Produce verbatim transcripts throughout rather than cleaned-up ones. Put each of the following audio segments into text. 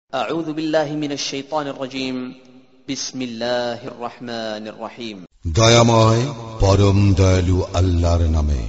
أعوذ بالله من الشيطان الرجيم بسم الله الرحمن الرحيم দয়াময় পরম দয়ালু আল্লাহর নামে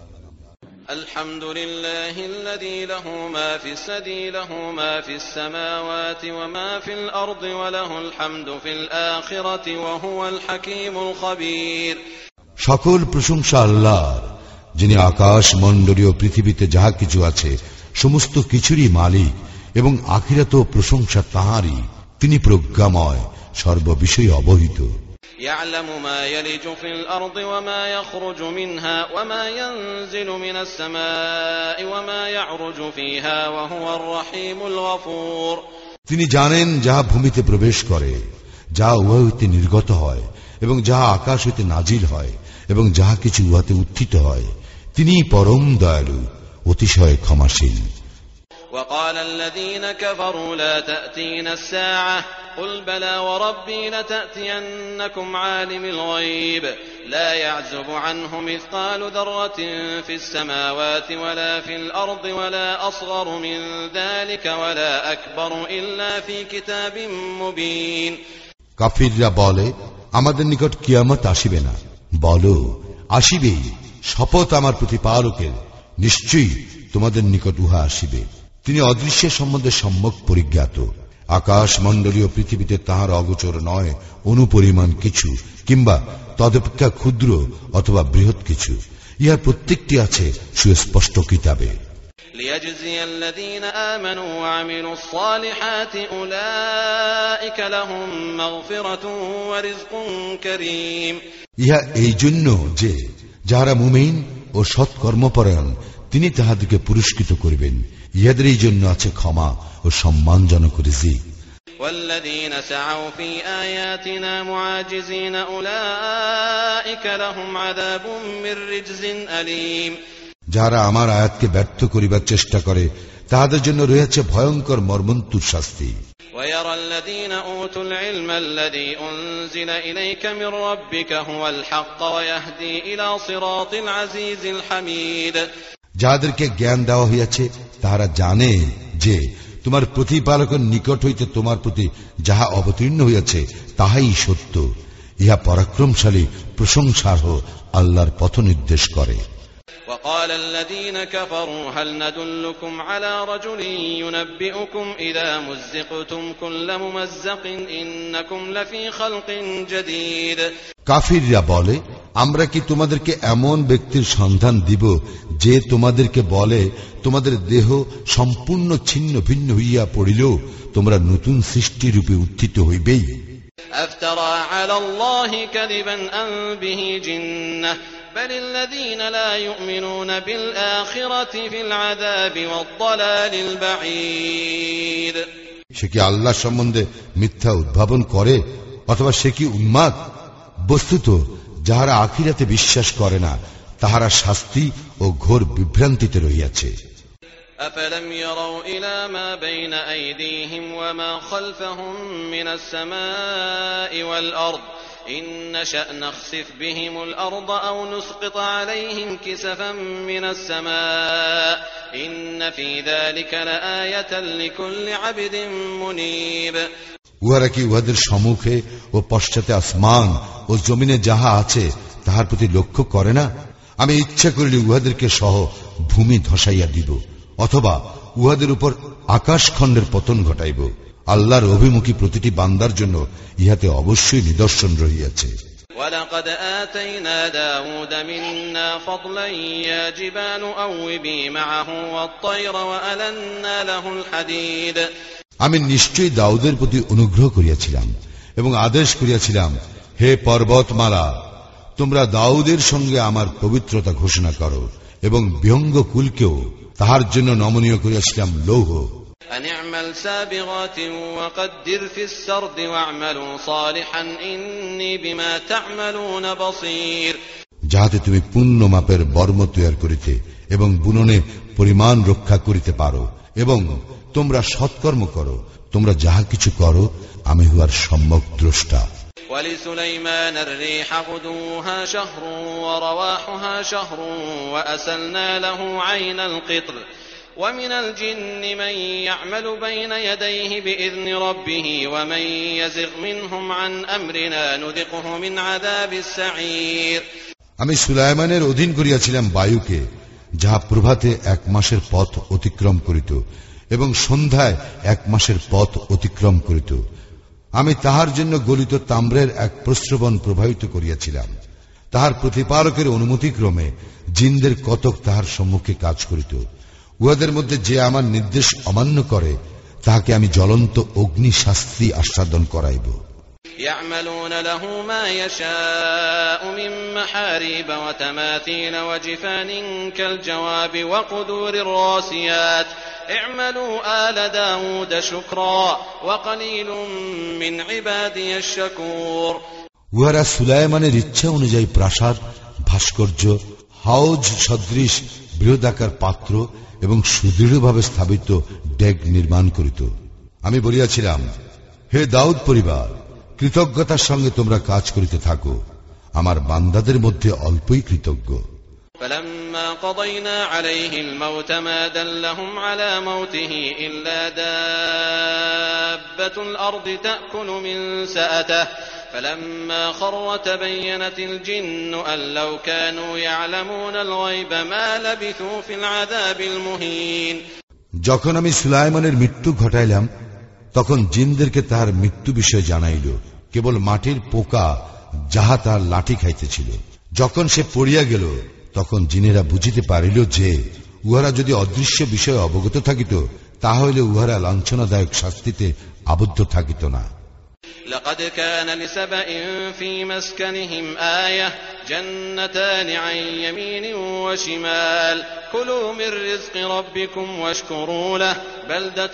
الحمد لله الذي له ما في السدي له ما في السماوات وما في الأرض وله الحمد في الآخرة وهو الحكيم الخبير সকল প্রশংসা আল্লাহর, যিনি আকাশ মণ্ডলীয় পৃথিবীতে যাহা কিছু আছে সমস্ত কিছুরই মালিক এবং আখিরাত প্রশংসা তাঁরই। তিনি প্রজ্ঞাময়, সর্ববিষয়ে অবহিত। يعلم ما يلج في الأرض وما يخرج منها وما ينزل من السماء وما يعرج فيها وهو الرحيم الغفور তিনি জানেন যাহা ভূমিতে প্রবেশ করে, যাহা উহা হইতে নির্গত হয় এবং যাহা আকাশ হইতে নাজিল হয় এবং যাহা কিছু উহাতে উত্থিত হয়। তিনি পরম দয়ালু, অতিশয় ক্ষমাশীল। وقال الذين كفروا لا تأتينا الساعة قل بلى وربي لتأتينكم عالم الغيب لا يعزب عنه مثقال ذرة في السماوات ولا في الأرض ولا أصغر من ذلك ولا أكبر إلا في كتاب مبين কাফিররা বলে, আমাদের নিকট কিয়ামত আসিবে না। বলো, আসিবেই, শপথ আমার প্রতিপালকের, নিশ্চয়ই তোমাদের নিকট উহা আসিবে। তিনি অদৃশ্যের সম্বন্ধে সম্যক পরিজ্ঞাত। আকাশ মণ্ডলীয় পৃথিবীতে তাহার অগোচর নয় অনুপরিমাণ কিছু, কিংবা তদপেক্ষা ক্ষুদ্র অথবা বৃহৎ কিছু। ইহার প্রত্যেকটি আছে সুস্পষ্ট কিতাবে। ليجزي الذين آمنوا وعملوا الصالحات أولئك لهم مغفرة ورزق كريم ইহা এই জন্য যে যাহারা মুমিন ও সৎকর্মপরায়ণ তিনি তাহাদেরকে পুরস্কৃত করিবেন। ইহাদের এই জন্য আছে ক্ষমা ও সম্মানজনক রিজিক। والذين سعوا في آياتنا معاجزين أولئك لهم عذاب من رجز أليم যারা আমার আয়াতকে ব্যর্থ করিবার চেষ্টা করে তাহাদের জন্য রয়েছে ভয়ঙ্কর মর্মন্তুর শাস্তি। ويرى الذين أوتوا العلم الذي أنزل إليك من ربك هو الحق ويهدي إلى صراط العزيز الحميد যাদেরকে জ্ঞান দেওয়া হইয়াছে তাহারা জানে যে তোমার প্রতিপালকের নিকট হইতে তোমার প্রতি যাহা অবতীর্ণ হইয়াছে তাহাই সত্য। ইহা পরাক্রমশালী প্রশংসার্হ আল্লাহর পথ নির্দেশ করে। وقال الذين كفروا هل ندلكم على رجل ينبئكم إذا مزقتم كل ممزق إنكم لفي خلق جديد কাফিররা বলে, আমরা কি তোমাদেরকে এমন ব্যক্তির সন্ধান দিব যে তোমাদেরকে বলে তোমাদের দেহ সম্পূর্ণ ছিন্ন ভিন্ন হইয়া পড়িলেও তোমরা নতুন সৃষ্টিরূপে উত্থিত হইবেই। أفترى على الله كذبا أم به جنة بل الذين لا يؤمنون بالآخرة في العذاب والضلال البعيد সে কি আল্লাহ সম্বন্ধে মিথ্যা উদ্ভাবন করে অথবা সে কি উন্মাদ? বস্তুত যাহারা আখিরাতে বিশ্বাস করে না তাহারা শাস্তি ও ঘোর বিভ্রান্তিতে রহিয়াছে। أفلم يروا إلى ما بين أيديهم وما خلفهم من السماء والأرض إن نشأ نخسف بهم الأرض أو نسقط عليهم كسفا من السماء إن في ذلك لآية لكل عبد منيب উহারা কি উহাদের সম্মুখে ও পশ্চাতে আসমান ও জমিনে যাহা আছে তাহার প্রতি লক্ষ্য করে না? আমি ইচ্ছা করিলে উহাদেরকে সহ ভূমি ধসাইয়া দিব, অথবা উহাদের উপর আকাশখণ্ডের পতন ঘটাইব। আল্লাহর অভিমুখী প্রতিটি বান্দার জন্য ইহাতে অবশ্যই নিদর্শন রহিয়াছে। وَلَقَدْ آتَيْنَا دَاوُودَ مِنَّا فَضْلًا يَا جِبَالُ أَوِّبِي مَعَهُ وَالطَّيْرَ وَأَلَنَّا لَهُ الْحَدِيدَ আমি নিশ্চয়ই দাউদের প্রতি অনুগ্রহ করিয়াছিলাম এবং আদেশ করিয়াছিলাম, হে পর্বতমালা, তোমরা দাউদের সঙ্গে আমার পবিত্রতা ঘোষণা করো এবং বিহঙ্গ কুলকেও তাহার জন্য নমনীয় করিয়াছিলাম লৌহ। أن اعمل سابغات وقدر في السرد واعملوا صالحا إني بما تعملون بصير যাহাতে তুমি পূর্ণ মাপের বর্ম তৈয়ার করিতে এবং বুননে পরিমাণ রক্ষা করিতে পারো এবং তোমরা সৎকর্ম করো। তোমরা যাহা কিছু করো আমি উহার সম্যক দ্রষ্টা। ولسليمان الريح غدوها شهر ورواحها شهر وأسلنا له عين القطر ومن الجن من يعمل بين يديه بإذن ربه ومن يزغ منهم عن أمرنا نذقه من عذاب السعير আমি সুলাইমানের অধীন করিয়াছিলাম বায়ুকে, যাহা প্রভাতে এক মাসের পথ অতিক্রম করিত এবং সন্ধ্যায় এক মাসের পথ অতিক্রম করিত। আমি তাহার জন্য গলিত তাম্রের এক প্রস্রবণ প্রবাহিত করিয়াছিলাম। তাহার প্রতিপালকের অনুমতিক্রমে জিনদের কতক তাহার সম্মুখে কাজ করিত। উহাদের মধ্যে যে আমার নির্দেশ অমান্য করে তাহাকে আমি জ্বলন্ত অগ্নি শাস্তি আস্বাদন করাইব। يعملون له ما يشاء من محاريب وتماثيل وجفان كالجواب وقدور الراسيات اعملوا آل داود شكرا وقليل من عبادي الشكور উহারা সুলাইমানের ইচ্ছা অনুযায়ী প্রাসাদ, ভাস্কর্য, হাউজ সদৃশ বৃহদাকার পাত্র এবং সুদৃঢ়ভাবে স্থাপিত ডেগ নির্মাণ করিত। আমি বলিয়াছিলাম, হে দাউদ পরিবার, কৃতজ্ঞতার সঙ্গে তোমরা কাজ করিতে থাকো, আমার বান্দাদের মধ্যে অল্পই কৃতজ্ঞ। فلما قضينا عليه الموت ما دلهم على موته إلا دابة الأرض تأكل من سأته فلما خر تبينت الجن أن لو كانوا يعلمون الغيب ما لبثوا في العذاب المهين যখন আমি সুলাইমানের মৃত্যু ঘটাইলাম তখন জিনদেরকে তাহার মৃত্যু বিষয় জানাইল, কেবল মাটির পোকা যাহা তাহার লাঠি খাইতেছিল। যখন সে পড়িয়া গেল তখন জিনেরা বুঝিতে পারিল যে উহারা যদি অদৃশ্য বিষয়ে অবগত থাকিত তাহলে উহারা লাঞ্ছনাদায়ক শাস্তিতে আবদ্ধ থাকিত না। لقد كان لسبأ في مسكنهم آية جنتان عن يمين وشمال كلوا من رزق ربكم واشكروا له بلدة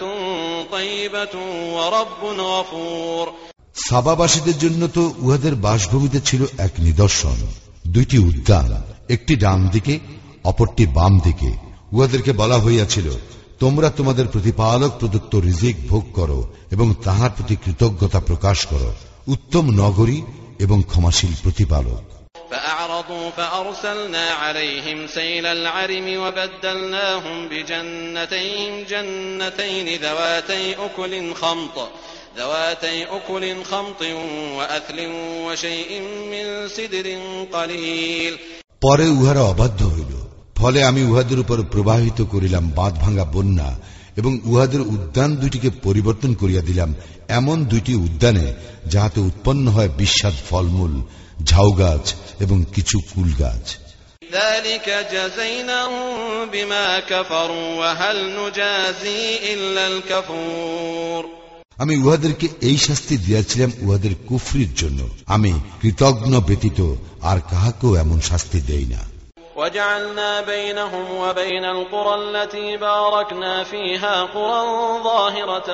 طيبة ورب غفور সাবাবাসীদের জন্য তো উহাদের বাসভূমিতে ছিল এক নিদর্শন, দুইটি উদ্যান, একটি ডান দিকে অপরটি বাম দিকে। উহাদেরকে বলা হইয়াছিল, তোমরা তোমাদের প্রতিপালক প্রদত্ত রিজিক ভোগ করো এবং তাহার প্রতি কৃতজ্ঞতা প্রকাশ করো। উত্তম নগরী এবং ক্ষমাশীল প্রতিপালক। فأعرضوا فأرسلنا عليهم سيل العرم وبدلناهم بجنتيهم جنتين ذواتي أكل خمط ذواتي أكل خمط وأثل وشيء من سدر قليل পরে উহারা অবাধ্য হইল, ফলে আমি উহাদের উপর প্রবাহিত করিলাম বাঁধ ভাঙা বন্যা এবং উহাদের উদ্যান দুইটিকে পরিবর্তন করিয়া দিলাম এমন দুইটি উদ্যানে যাহাতে উৎপন্ন হয় বিস্বাদ ফলমূল, ঝাউ গাছ এবং কিছু কুল গাছ। ذلك جزيناهم بما كفروا وهل نجازي إلا الكفور আমি উহাদেরকে এই শাস্তি দিয়াছিলাম উহাদের কুফরির জন্য, আমি কৃতজ্ঞ ব্যতীত আর কাহাকেও এমন শাস্তি দেই না। وجعلنا بينهم وبين القرى التي باركنا فيها قرى ظاهرة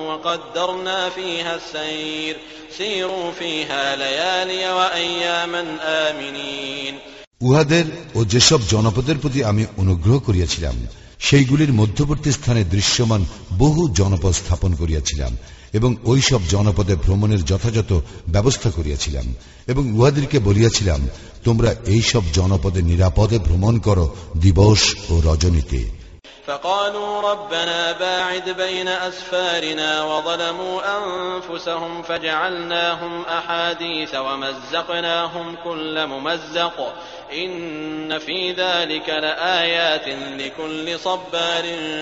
وقدرنا فيها السير سيروا فيها ليالي وأياما آمنين উহাদের ও যেসব জনপদের প্রতি আমি অনুগ্রহ করিয়াছিলাম সেইগুলির মধ্যবর্তী স্থানে দৃশ্যমান বহু জনপদ স্থাপন করিয়াছিলাম এবং ওই সব জনপদে ভ্রমণের যথাযথ ব্যবস্থা করিয়াছিলাম এবং উহাদেরকে বলিয়াছিলাম, তোমরা এই সব জনপদে নিরাপদে ভ্রমণ করো দিবস ও রজনীতে। فقالوا ربنا باعد بين أسفارنا وظلموا أنفسهم فجعلناهم أحاديث ومزقناهم كل ممزق إن في ذلك لآيات لكل صبار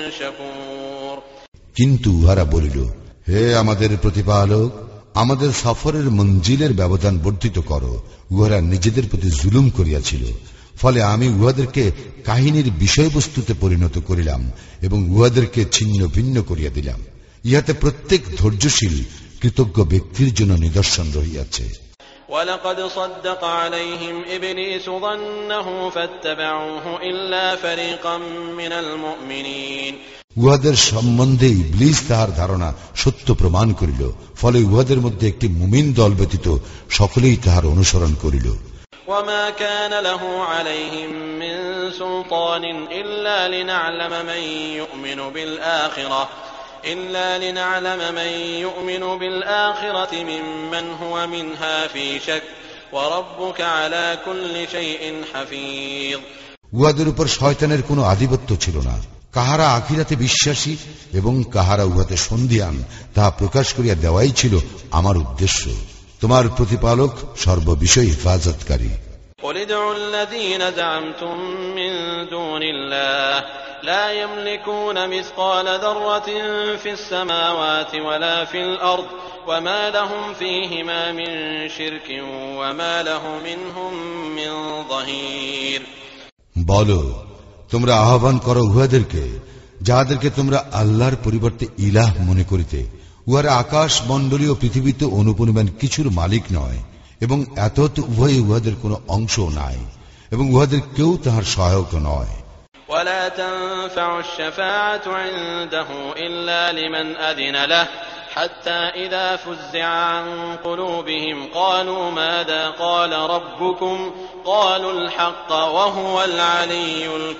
شكور কিন্তু উহারা বলিল, হে আমাদের প্রতিপালক, আমাদের সফরের মঞ্জিলের ব্যবধান বর্ধিত করো। উহারা নিজেদের প্রতি জুলুম করিয়াছিল, ফলে আমি উহাদেরকে কাহিনীর বিষয়বস্তুতে পরিণত করিলাম এবং উহাদেরকে ছিন্ন ভিন্ন করিয়া দিলাম। ইহাতে প্রত্যেক ধৈর্যশীল কৃতজ্ঞ ব্যক্তির জন্য নিদর্শন রহিয়াছে। وَلَقَدْ صَدَّقَ عَلَيْهِمْ إِبْلِيسُ ظَنَّهُ فَاتَّبَعُوهُ إِلَّا فَرِيقًا مِنَ الْمُؤْمِنِينَ উহাদের সম্বন্ধে ইবলীস তাহার ধারণা সত্য প্রমাণ করিল, ফলে উহাদের মধ্যে একটি মুমিন দল ব্যতীত সকলেই তাহার অনুসরণ করিল। وَمَا كَانَ لَهُ عَلَيْهِمْ مِنْ سُلْطَانٍ إِلَّا لِنَعْلَمَ مَنْ يُؤْمِنُ بِالْآخِرَةِ إِلَّا لِنَعْلَمَ مَنْ يُؤْمِنُ بِالْآخِرَةِ مِمَّنْ هُوَ مِنْهَا فِي شَكٍّ وَرَبُّكَ عَلَى كُلِّ شَيْءٍ حَفِيظٌ। উহাদের উপর শয়তানের কোনো আধিপত্য ছিল না, কাহারা আখিরাতে বিশ্বাসী এবং কাহারা উহাতে সন্ধিয়ান তাহা প্রকাশ করিয়া দেওয়াই ছিল আমার উদ্দেশ্য। তোমার প্রতিপালক সর্ববিষয় হেফাজতকারী। قل ادعوا الذين زعمتم من دون الله لا يملكون مثقال ذرة في السماوات ولا في الأرض وما لهم فيهما من شرك وما له منهم من ظهير। বলো, তোমরা আহ্বান করো উহাদেরকে যাহাদেরকে তোমরা আল্লাহর পরিবর্তে ইলাহ মনে করিতে। উহারা আকাশ মণ্ডলী ও পৃথিবীতে অনুপরিমাণ কিছুর মালিক নয় এবং এত উভয়ে উহাদের কোনো অংশ নাই এবং উহাদের কেউ তাহার সহায়ক নয়। ولا تنفع الشفاعة عنده إلا لمن أذن له حتى إذا فزع عن قلوبهم قالوا ماذا قال ربكم قالوا الحق وهو العلي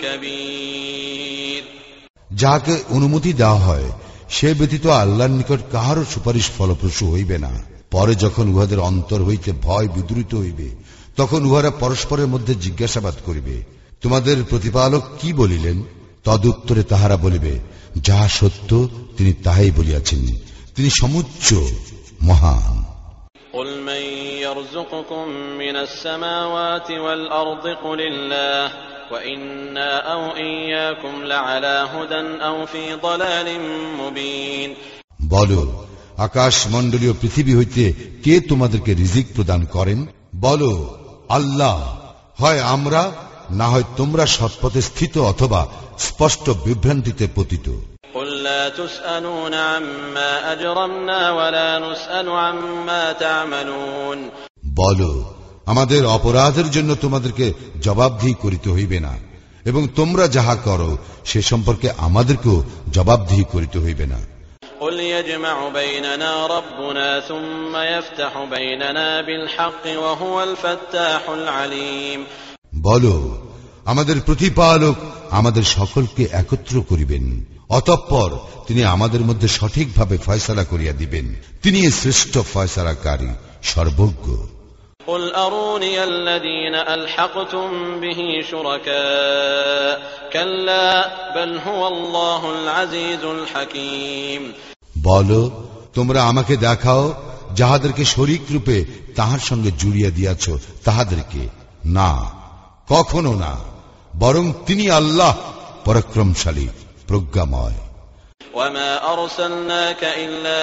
الكبير। যাহাকে অনুমতি দেওয়া হয় সে ব্যতীত আল্লাহর নিকট কাহারও সুপারিশ ফলপ্রসূ হইবে না। পরে যখন উহাদের অন্তর হইতে ভয় বিদ্রুত হইবে তখন উহারা পরস্পরের মধ্যে জিজ্ঞাসাবাদ করিবে, তোমাদের প্রতিপালক কি বলিলেন? তদুত্তরে তাহারা বলিবে, যাহা সত্য তিনি তাহাই বলিয়াছেন, তিনি সমুচ্চ মহান। قل من يرزقكم من السماوات والأرض قل الله وإنا أو إياكم لعلى هدى أو في ضلال مبين। বলো, আকাশ মণ্ডলীয় পৃথিবী হইতে কে তোমাদেরকে রিজিক প্রদান করেন? বলো, আল্লাহ। হয় আমরা, না হয় তোমরা সৎপথে স্থিত অথবা স্পষ্ট বিভ্রান্তিতে পতিত। قل لا تسألون عما أجرمنا ولا نسأل عما تعملون। বলো, আমাদের অপরাধের জন্য তোমাদেরকে জবাবদিহি করিতে হইবে না এবং তোমরা যাহা করো সে সম্পর্কে আমাদেরকেও জবাবদিহি করিতে হইবে না। قل يجمع بيننا ربنا ثم يفتح بيننا بالحق وهو الفتاح العليم। বলো, আমাদের প্রতিপালক আমাদের সকলকে একত্র করিবেন, অতঃপর তিনি আমাদের মধ্যে সঠিকভাবে ফয়সালা করিয়া দিবেন। তিনি শ্রেষ্ঠ ফয়সালাকারী, সর্বজ্ঞ। قل أروني الذين ألحقتم به شركاء كلا بل هو الله العزيز الحكيم। বলো, তোমরা আমাকে দেখাও যাহাদেরকে শরীক রূপে তাহার সঙ্গে জুড়িয়া দিয়াছ তাহাদেরকে। না, কখনো না, বরং তিনি আল্লাহ পরাক্রমশালী, প্রজ্ঞাময়। وما أرسلناك إلا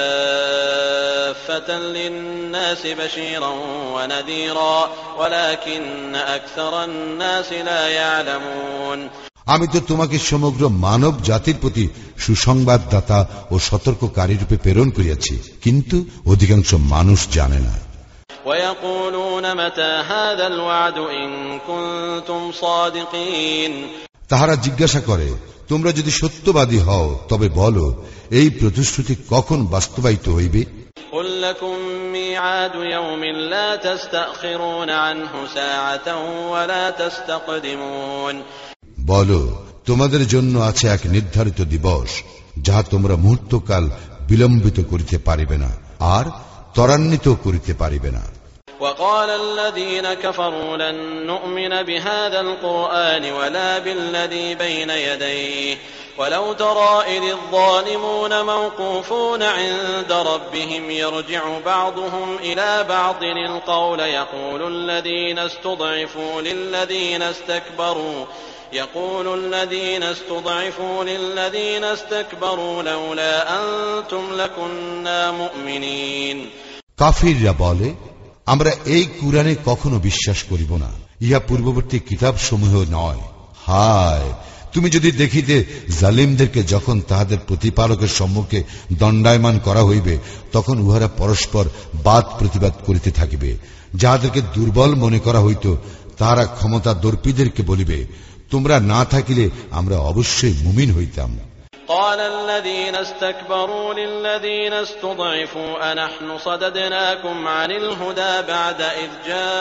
كافة للناس بشيرا ونذيرا ولكن أكثر الناس لا يعلمون। আমি তো তোমাকে সমগ্র মানব জাতির প্রতি সুসংবাদদাতা ও সতর্ককারী রূপে প্রেরণ করিয়াছি, কিন্তু অধিকাংশ মানুষ জানে না। ويقولون متى هذا الوعد إن كنتم صادقين। তাহারা জিজ্ঞাসা করে, তোমরা যদি সত্যবাদী হও তবে বলো, এই প্রতিশ্রুতি কখন বাস্তবায়িত হইবে? قل لكم ميعاد يوم لا تستأخرون عنه ساعة ولا تستقدمون। বলো, তোমাদের জন্য আছে এক নির্ধারিত দিবস যাহা তোমরা মুহূর্তকাল বিলম্বিত করিতে পারিবে না আর ত্বরান্বিত করিতে পারিবে না। وقال الذين كفروا لن نؤمن بهذا القرآن ولا بالذي بين يديه ولو ترى إذ الظالمون موقوفون عند ربهم يرجع بعضهم إلى بعض القول يقول الذين استضعفوا للذين استكبروا يقول الذين استضعفوا للذين استكبروا لولا أنتم لكنا مؤمنين। কাফিররা বলে, আমরা এই কুরআনে কখনো বিশ্বাস করিব না, ইহা পূর্ববর্তী কিতাব সমূহ নয়। হায়, তুমি যদি দেখিতে জালিমদেরকে যখন তাহাদের প্রতিপালকের সম্মুখে দণ্ডায়মান করা হইবে তখন উহারা পরস্পর বাদ প্রতিবাদ করিতে থাকিবে। যাহাদেরকে দুর্বল মনে করা হইত তাহারা ক্ষমতা দর্পীদেরকে বলিবে, তোমরা না থাকিলে আমরা অবশ্যই মুমিন হইতাম। قال الذين استكبروا للذين استضعفوا أنحن صددناكم عن الهدى بعد إذ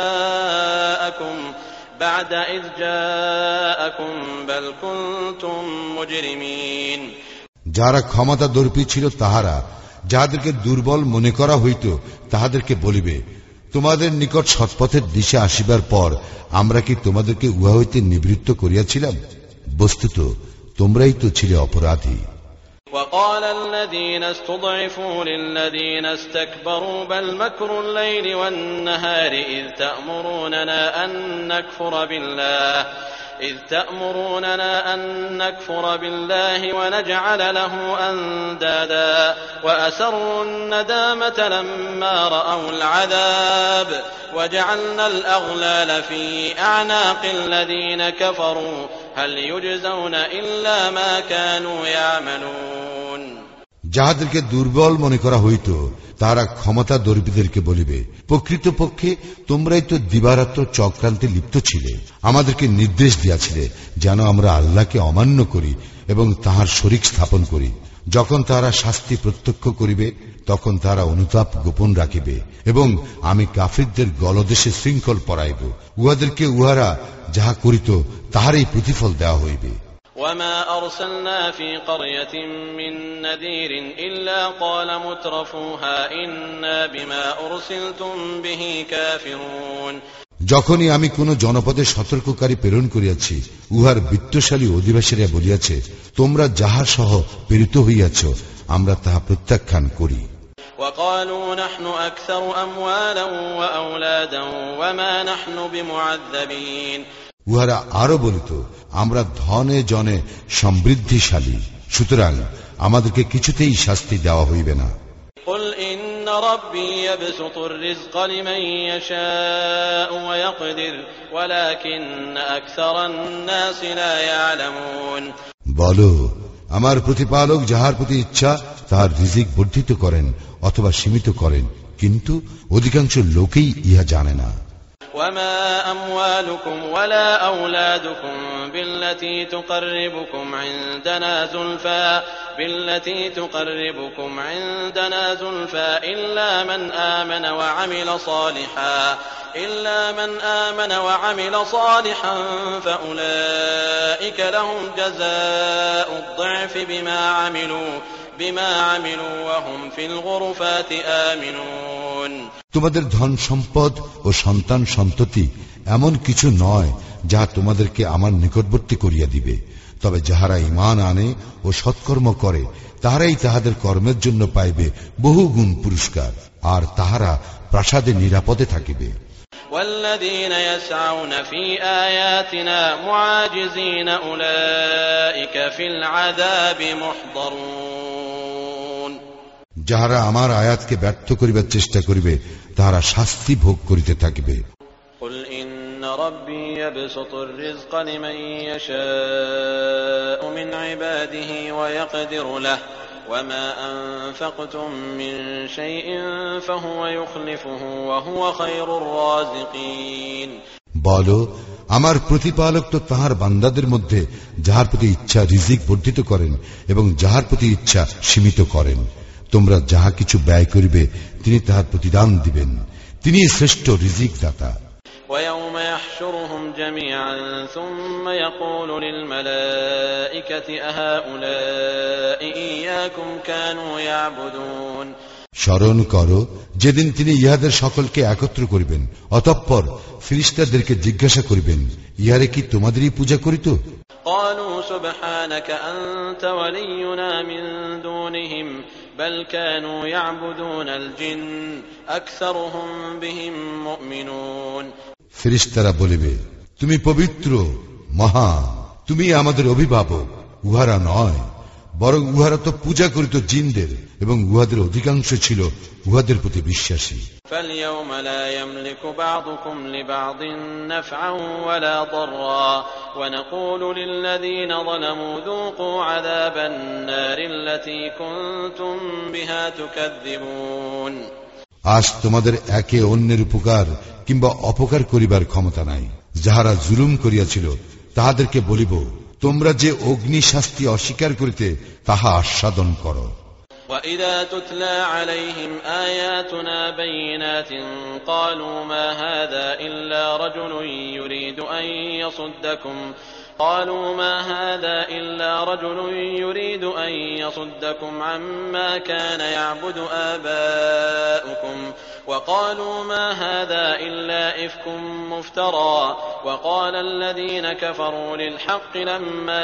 جاءكم بعد إذ جاءكم بل كنتم مجرمين। যারা ক্ষমতা দর্পী ছিল তাহারা যাহাদেরকে দুর্বল মনে করা হইত তাহাদেরকে বলিবে, তোমাদের নিকট সৎপথের দিশা আসিবার পর আমরা কি তোমাদেরকে উহা হইতে নিবৃত্ত করিয়াছিলাম? বস্তুত তোমরাই তো ছিলে অপরাধী। وقال الذين استضعفوا للذين استكبروا بل مكر الليل والنهار إذ تأمروننا أن نكفر بالله إذ تأمروننا أن نكفر بالله ونجعل له أندادا وأسروا الندامة لما رأوا العذاب وجعلنا الأغلال في أعناق الذين كفروا هل يجزون إلا ما كانوا يعملون। যাহাদেরকে দুর্বল মনে করা হইত তারা ক্ষমতা দর্পীদেরকে বলিবে, প্রকৃতপক্ষে তোমরাই তো দিবারাত্র চক্রান্তে লিপ্ত ছিলে, আমাদেরকে নির্দেশ দিয়াছিলে যেন আমরা আল্লাহকে অমান্য করি এবং তাহার শরীক স্থাপন করি। যখন তারা শাস্তি প্রত্যক্ষ করিবে তখন তারা অনুতাপ গোপন রাখিবে এবং আমি কাফিরদের গলদেশে শৃঙ্খল পরাইব, উহাদেরকে উহারা যাহা করিত তাহারই প্রতিফল দেওয়া হইবে। وما أرسلنا في قرية من نذير إلا قال مترفوها إنا بما أرسلتم به كافرون। যখনই আমি কোন জনপদে সতর্ককারী প্রেরণ করিয়াছি, উহার বিত্তশালী অধিবাসীরা বলিয়াছে, তোমরা যাহা সহ প্রেরিত হইয়াছ আমরা তাহা প্রত্যাখ্যান করি। وقالوا نحن أكثر أموالا وأولادا وما نحن بمعذبين। উহারা আরো বলিত, আমরা ধনে জনে সমৃদ্ধিশালী, সুতরাং আমাদেরকে কিছুতেই শাস্তি দেওয়া হইবে না। قل إن ربي يبسط الرزق لمن يشاء ويقدر ولكن أكثر الناس لا يعلمون। বলো, আমার প্রতিপালক যাহার প্রতি ইচ্ছা তাহার রিজিক বর্ধিত করেন অথবা সীমিত করেন, কিন্তু অধিকাংশ লোকেই ইহা জানে না। وما أموالكم ولا أولادكم بالتي تقربكم عندنا زلفى بالتي تقربكم عندنا زلفى إلا من آمن وعمل صالحا إلا من آمن وعمل صالحا فأولئك لهم جزاء الضعف بما عملوا بما عملوا وهم في الغرفات آمنون। তোমাদের ধন সম্পদ ও সন্তান সন্ততি এমন কিছু নয় যাহা তোমাদেরকে আমার নিকটবর্তী করিয়া দিবে, তবে যাহারা ঈমান আনে ও সৎকর্ম করে তাহারাই তাহাদের কর্মের জন্য পাইবে বহু গুণ পুরস্কার, আর তাহারা প্রাসাদে নিরাপদে থাকিবে। والذين يسعون في آياتنا معاجزين أولئك في العذاب محضرون। যাহারা আমার আয়াতকে ব্যর্থ করিবার চেষ্টা করিবে তাহারা শাস্তি ভোগ করিতে থাকিবে। قل إن ربي يبسط الرزق لمن يشاء من عباده ويقدر له وما أنفقتم من شيء فهو يخلفه وهو خير الرازقين। বলো, আমার প্রতিপালক তো তাহার বান্দাদের মধ্যে যাহার প্রতি ইচ্ছা রিজিক বর্ধিত করেন এবং যাহার প্রতি ইচ্ছা সীমিত করেন। তোমরা যাহা কিছু ব্যয় করিবে তিনি তাহার প্রতিদান দিবেন, তিনি শ্রেষ্ঠ রিজিক দাতা। ويوم يحشرهم جميعا ثم يقول للملائكة أهؤلاء إياكم كانوا يعبدون। স্মরণ করো যেদিন তিনি ইহাদের সকলকে একত্র করিবেন, অতঃপর ফেরেশতাদেরকে জিজ্ঞাসা করিবেন, ইহারে কি তোমাদেরই পূজা করিত? قالوا سبحانك أنت ولينا من دونهم بل كانوا يعبدون الجن أكثرهم بهم مؤمنون। ফেরেশতারা বলিবে, তুমি পবিত্র, মহা, তুমি আমাদের অভিভাবক, উহারা নয়, বরং উহারা তো পূজা করিত জিনদের এবং উহাদের অধিকাংশ ছিল উহাদের প্রতি বিশ্বাসী। فاليوم لا يملك بعضكم لبعض نفعا ولا ضرا ونقول للذين ظلموا ذوقوا عذاب النار التي كنتم بها تكذبون। আজ তোমাদের একে অন্যের উপকার কিংবা অপকার করিবার ক্ষমতা নাই। যাহারা জুলুম করিয়াছিল তাহাদেরকে বলিব, তোমরা যে অগ্নি শাস্তি অস্বীকার করিতে তাহা আস্বাদন করো। وَإِذَا تُتْلَى عَلَيْهِمْ آيَاتُنَا بَيِّنَاتٍ قَالُوا مَا هَذَا إِلَّا رَجُلٌ يُرِيدُ أَن يَصُدَّكُمْ قالوا ما هذا إلا رجل يريد أن يصدكم عما كان يعبد آباؤكم وقالوا ما هذا إلا إفك مفترى وقال الذين كفروا للحق لما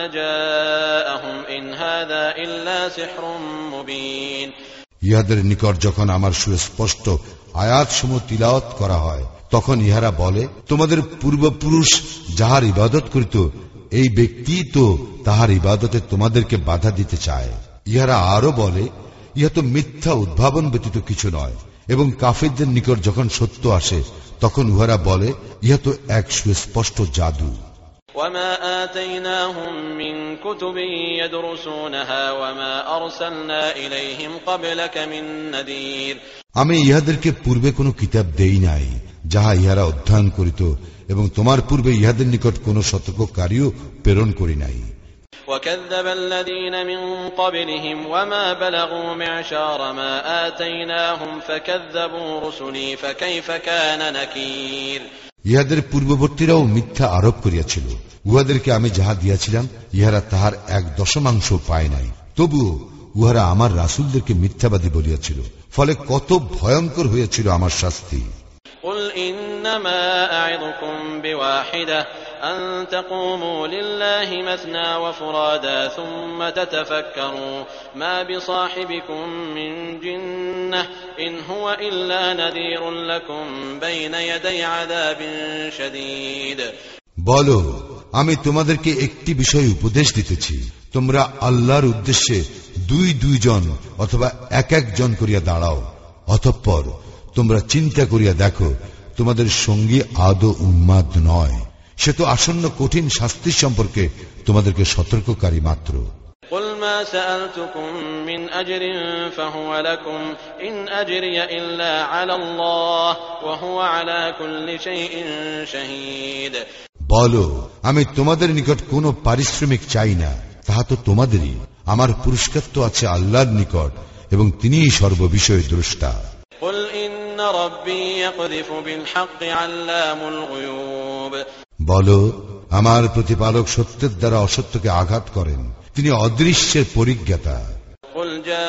جاءهم إن هذا إلا سحر مبين ইহাদের নিকট যখন আমার সুস্পষ্ট আয়াতসমূহ তিলাওয়াত করা হয় তখন ইহারা বলে, তোমাদের পূর্বপুরুষ যাহার ইবাদত করিত এই ব্যক্তি তো তাহার ইবাদতে তোমাদেরকে বাধা দিতে চায়। ইহারা আরো বলে, ইহা তো মিথ্যা উদ্ভাবন ব্যতীত কিছু নয়। এবং কাফিরদের নিকট যখন সত্য আসে তখন উহারা বলে, ইহা তো এক সুস্পষ্ট জাদু। وما آتيناهم من كتب يدرسونها وما أرسلنا إليهم قبلك من نذير আমি ইহাদেরকে পূর্বে কোনো কিতাব দেই নাই যাহা ইহারা অধ্যয়ন করিত এবং তোমার পূর্বে ইহাদের নিকট কোনো সতর্ককারীও প্রেরণ করি নাই। وكذب الذين من قبلهم وما بلغوا معشار ما آتيناهم فكذبوا رسلي فكيف كان نكير ইহাদের পূর্ববর্তীরাও মিথ্যা আরোপ করিয়াছিল। উহাদেরকে আমি যাহা দিয়াছিলাম ইহারা তাহার এক দশমাংশ পায় নাই, তবুও উহারা আমার রাসূলদেরকে মিথ্যাবাদী বলিয়াছিল। ফলে কত ভয়ঙ্কর হয়েছিল আমার শাস্তি। قل إنما أعظكم بواحدة أن تقوموا لله مثنى وفرادا ثم تتفكروا ما بصاحبكم من جنة إن هو إلا نذير لكم بين يدي عذاب شديد বলো, আমি তোমাদেরকে একটি বিষয় উপদেশ দিতেছি, তোমরা আল্লাহর উদ্দেশ্যে দুই দুইজন অথবা এক একজন করিয়া দাঁড়াও, অতঃপর তোমরা চিন্তা করিয়া দেখো তোমাদের সঙ্গী আদৌ উন্মাদ নয়, সে তো আসন্ন কঠিন শাস্তি সম্পর্কে তোমাদেরকে সতর্ককারী মাত্র। قل ما سألتكم من أجر فهو لكم إن أجري إلا على الله وهو على كل شيء شهيد বলো, আমি তোমাদের নিকট কোনো পারিশ্রমিক চাই না, তাহা তো তোমাদেরই। আমার পুরস্কার তো আছে আল্লাহর নিকট এবং তিনিই সর্ববিষয়ে দ্রষ্টা। قل إن ربي يقذف بالحق علام الغيوب বলো, আমার প্রতিপালক সত্যের দ্বারা অসত্যকে আঘাত করেন, তিনি অদৃশ্যের পরিজ্ঞাতা। قل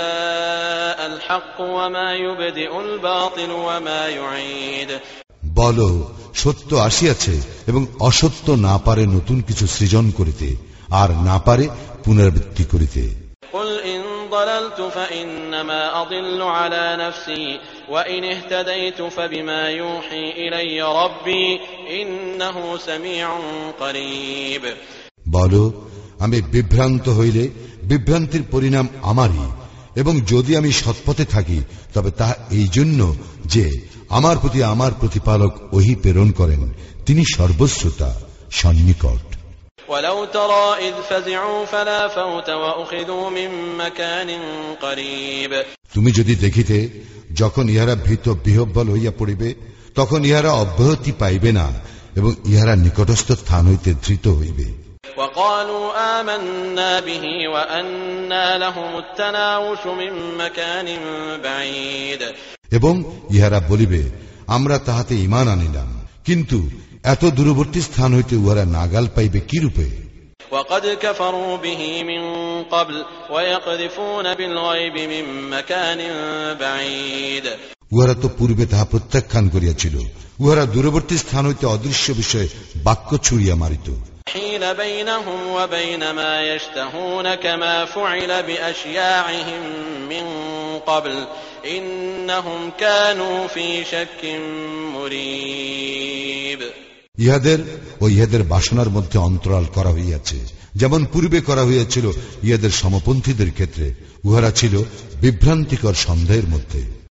جاء الحق وما يبدئ الباطل وما يعيد বলো, সত্য আসিয়াছে এবং অসত্য না পারে নতুন কিছু সৃজন করিতে আর না পারে পুনরাবৃত্তি করিতে। قل إن ضللت فإنما أضل على نفسي وإن اهتديت فبما يوحي إلي ربي إنه سميع قريب বলো, আমি বিভ্রান্ত হইলে বিভ্রান্তির পরিণাম আমারই, এবং যদি আমি সৎপথে থাকি তবে তাহা এই জন্য যে আমার প্রতি আমার প্রতিপালক ওহী প্রেরণ করেন, তিনি সর্বশ্রোতা সন্নিকট। ولو ترى إذ فزعوا فلا فوت وأخذوا من مكان قريب তুমি যদি দেখিতে যখন ইহারা ভীত বিহ্বল হইয়া পড়িবে তখন ইহারা অব্যাহতি পাইবে না এবং ইহারা নিকটস্থ স্থান হইতে ধৃত হইবে। وقالوا آمنا به وأنى لهم التناوش من مكان بعيد এবং ইহারা বলিবে, আমরা তাহাতে ঈমান আনিলাম, কিন্তু এত দূরবর্তী স্থান হইতে উহারা নাগাল পাইবে কি রূপে? وقد كفروا به من قبل ويقذفون بالغيب من مكان بعيد উহারা তো পূর্বে তাহা প্রত্যাখ্যান করিয়াছিল। উহারা দূরবর্তী স্থান হইতে অদৃশ্য বিষয়ে বাক্য ছুড়িয়া মারিত। حيل بينهم وبين ما يشتهون كما فعل بأشياعهم من قبل إنهم كانوا في شك مريب ইহাদের ও ইহাদের বাসনার মধ্যে অন্তরাল করা হইয়াছে, যেমন পূর্বে করা হইয়াছিল ইহাদের সমপন্থীদের ক্ষেত্রে। উহারা ছিল বিভ্রান্তিকর সন্দেহের মধ্যে।